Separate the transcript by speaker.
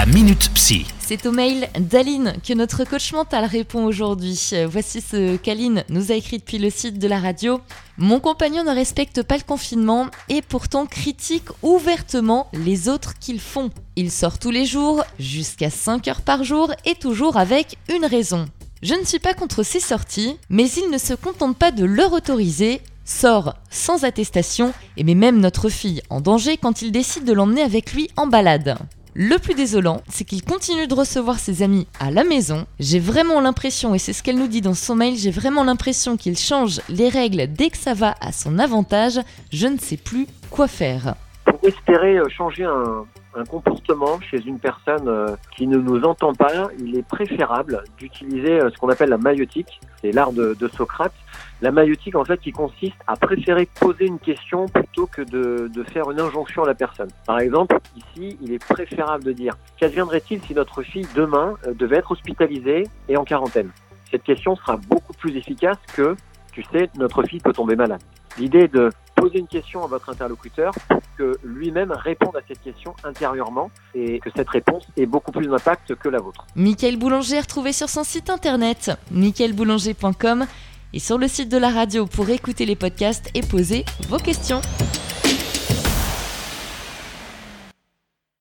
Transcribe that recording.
Speaker 1: La Minute Psy.
Speaker 2: C'est au mail d'Aline que notre coach mental répond aujourd'hui. Voici ce qu'Aline nous a écrit depuis le site de la radio. Mon compagnon ne respecte pas le confinement et pourtant critique ouvertement les autres qui le font. Il sort tous les jours, jusqu'à 5 heures par jour et toujours avec une raison. Je ne suis pas contre ces sorties, mais il ne se contente pas de leur autoriser, sort sans attestation et met même notre fille en danger quand il décide de l'emmener avec lui en balade. Le plus désolant, c'est qu'il continue de recevoir ses amis à la maison. J'ai vraiment l'impression, et c'est ce qu'elle nous dit dans son mail, j'ai vraiment l'impression qu'il change les règles dès que ça va à son avantage. Je ne sais plus quoi faire.
Speaker 3: Pour espérer changer un comportement chez une personne qui ne nous entend pas, il est préférable d'utiliser ce qu'on appelle la maïeutique. C'est l'art de Socrate. La maïeutique, en fait, qui consiste à préférer poser une question plutôt que de faire une injonction à la personne. Par exemple, ici, il est préférable de dire « Qu'adviendrait-il si notre fille, demain, devait être hospitalisée et en quarantaine ?» Cette question sera beaucoup plus efficace que « Tu sais, notre fille peut tomber malade ». L'idée est de poser une question à votre interlocuteur pour que lui-même réponde à cette question intérieurement et que cette réponse ait beaucoup plus d'impact que la vôtre.
Speaker 2: Mickaël Boulanger est retrouvé sur son site internet mickaelboulanger.com et sur le site de la radio pour écouter les podcasts et poser vos questions.